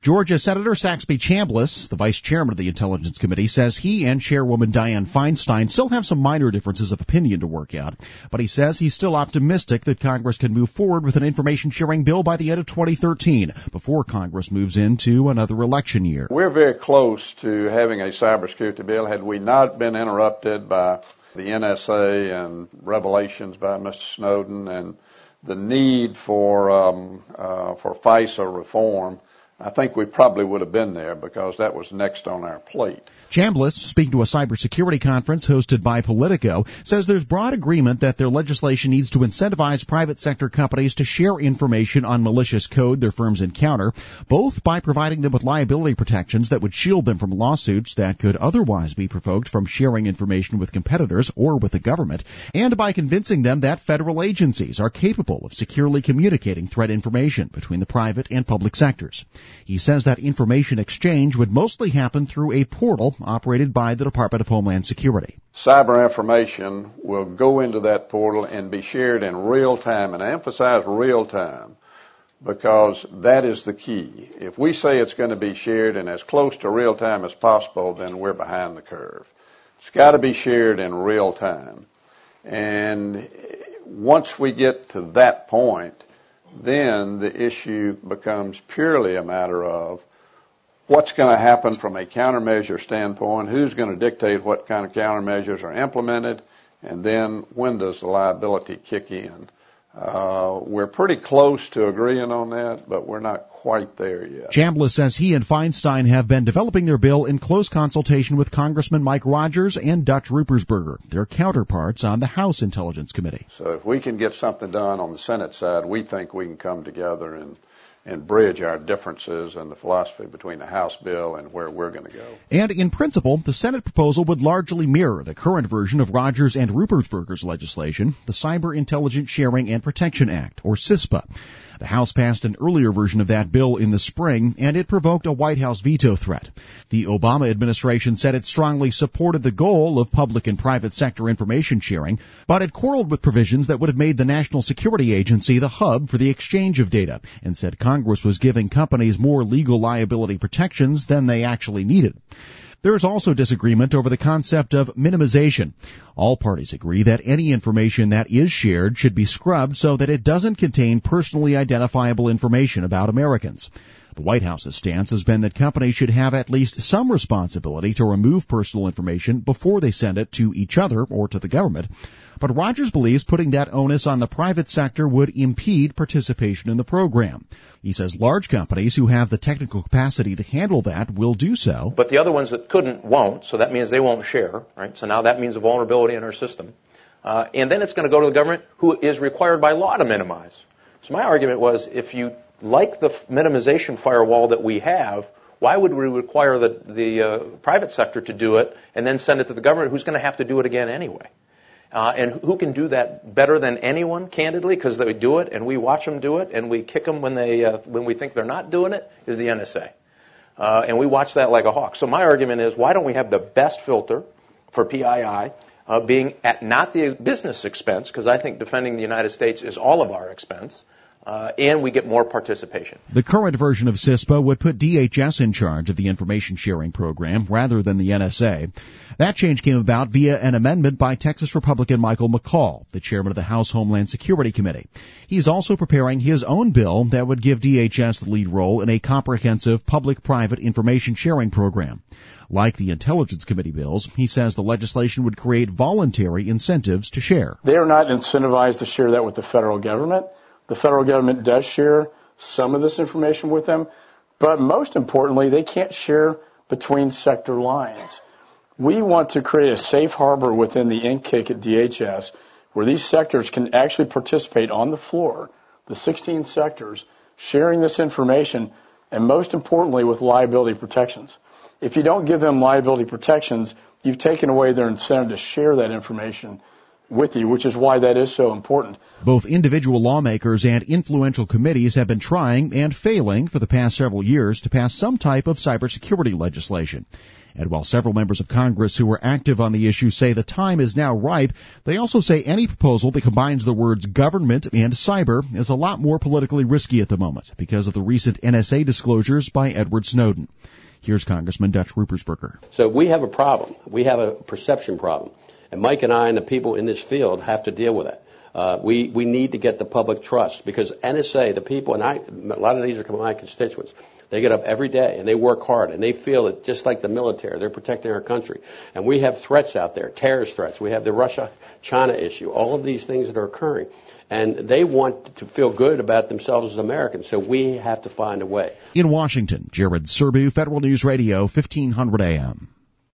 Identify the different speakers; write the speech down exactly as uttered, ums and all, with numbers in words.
Speaker 1: Georgia Senator Saxby Chambliss, the vice chairman of the Intelligence Committee, says he and Chairwoman Dianne Feinstein still have some minor differences of opinion to work out, but he says he's still optimistic that Congress can move forward with an information sharing bill by the end of twenty thirteen, before Congress moves into another election year.
Speaker 2: We're very close to having a cybersecurity bill. Had we not been interrupted by the N S A and revelations by Mister Snowden and the need for um, uh, for FISA reform, I think we probably would have been there because that was next on our plate.
Speaker 1: Chambliss, speaking to a cybersecurity conference hosted by Politico, says there's broad agreement that their legislation needs to incentivize private sector companies to share information on malicious code their firms encounter, both by providing them with liability protections that would shield them from lawsuits that could otherwise be provoked from sharing information with competitors or with the government, and by convincing them that federal agencies are capable of securely communicating threat information between the private and public sectors. He says that information exchange would mostly happen through a portal operated by the Department of Homeland Security.
Speaker 2: Cyber information will go into that portal and be shared in real time, and I emphasize real time because that is the key. If we say it's going to be shared in as close to real time as possible, then we're behind the curve. It's got to be shared in real time. And once we get to that point, then the issue becomes purely a matter of what's going to happen from a countermeasure standpoint, who's going to dictate what kind of countermeasures are implemented, and then when does the liability kick in. Uh, we're pretty close to agreeing on that, but we're not quite there yet.
Speaker 1: Chambliss says he and Feinstein have been developing their bill in close consultation with Congressman Mike Rogers and Dutch Ruppersberger, their counterparts on the House Intelligence Committee.
Speaker 2: So if we can get something done on the Senate side, we think we can come together and and bridge our differences and the philosophy between the House bill and where we're going to go.
Speaker 1: And in principle, the Senate proposal would largely mirror the current version of Rogers and Ruppersberger's legislation, the Cyber Intelligence Sharing and Protection Act, or CISPA. The House passed an earlier version of that bill in the spring, and it provoked a White House veto threat. The Obama administration said it strongly supported the goal of public and private sector information sharing, but it quarreled with provisions that would have made the National Security Agency the hub for the exchange of data, and said Congress was giving companies more legal liability protections than they actually needed. There is also disagreement over the concept of minimization. All parties agree that any information that is shared should be scrubbed so that it doesn't contain personally identifiable information about Americans. The White House's stance has been that companies should have at least some responsibility to remove personal information before they send it to each other or to the government. But Rogers believes putting that onus on the private sector would impede participation in the program. He says large companies who have the technical capacity to handle that will do so.
Speaker 3: But the other ones that couldn't won't, so that means they won't share, right? So now that means a vulnerability in our system. Uh, and then it's going to go to the government who is required by law to minimize. So my argument was if you like the minimization firewall that we have, why would we require the, the uh, private sector to do it and then send it to the government who's going to have to do it again anyway? Uh, and who can do that better than anyone, candidly, because they do it and we watch them do it and we kick them when they uh, when we think they're not doing it, is the N S A. Uh, and we watch that like a hawk. So my argument is, why don't we have the best filter for P I I uh, being at not the business expense, because I think defending the United States is all of our expense, Uh, and we get more participation.
Speaker 1: The current version of CISPA would put D H S in charge of the information sharing program rather than the N S A. That change came about via an amendment by Texas Republican Michael McCaul, the chairman of the House Homeland Security Committee. He's also preparing his own bill that would give D H S the lead role in a comprehensive public-private information sharing program. Like the Intelligence Committee bills, he says the legislation would create voluntary incentives to share.
Speaker 4: They are not incentivized to share that with the federal government. The federal government does share some of this information with them, but most importantly, they can't share between sector lines. We want to create a safe harbor within the N C I C at D H S where these sectors can actually participate on the floor, the sixteen sectors, sharing this information, and most importantly, with liability protections. If you don't give them liability protections, you've taken away their incentive to share that information with you, which is why that is so important.
Speaker 1: Both individual lawmakers and influential committees have been trying and failing for the past several years to pass some type of cybersecurity legislation. And while several members of Congress who are active on the issue say the time is now ripe, they also say any proposal that combines the words government and cyber is a lot more politically risky at the moment because of the recent N S A disclosures by Edward Snowden. Here's Congressman Dutch Ruppersberger.
Speaker 5: So we have a problem. We have a perception problem. And Mike and I and the people in this field have to deal with it. Uh, we, we need to get the public trust because N S A, the people, and I, a lot of these are my constituents, they get up every day and they work hard and they feel that just like the military, they're protecting our country. And we have threats out there, terrorist threats. We have the Russia-China issue, all of these things that are occurring. And they want to feel good about themselves as Americans, so we have to find a way.
Speaker 1: In Washington, Jared Serbu, Federal News Radio, fifteen hundred A M.